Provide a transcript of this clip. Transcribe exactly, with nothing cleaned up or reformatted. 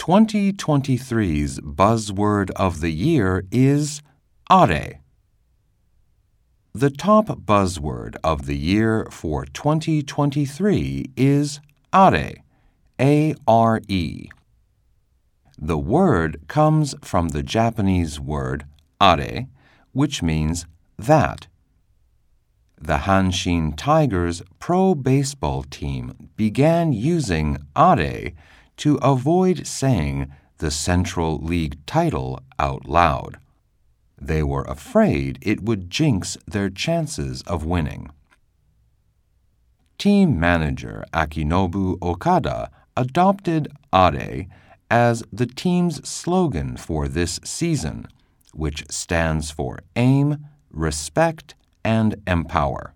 twenty twenty-three's buzzword of the year is Are. The top buzzword of the year for twenty twenty-three is Are, A R E. The word comes from the Japanese word Are, which means that. The Hanshin Tigers pro baseball team began using Are to avoid saying the Central League title out loud. They were afraid it would jinx their chances of winning. Team manager Akinobu Okada adopted Are as the team's slogan for this season, which stands for aim, respect, and empower.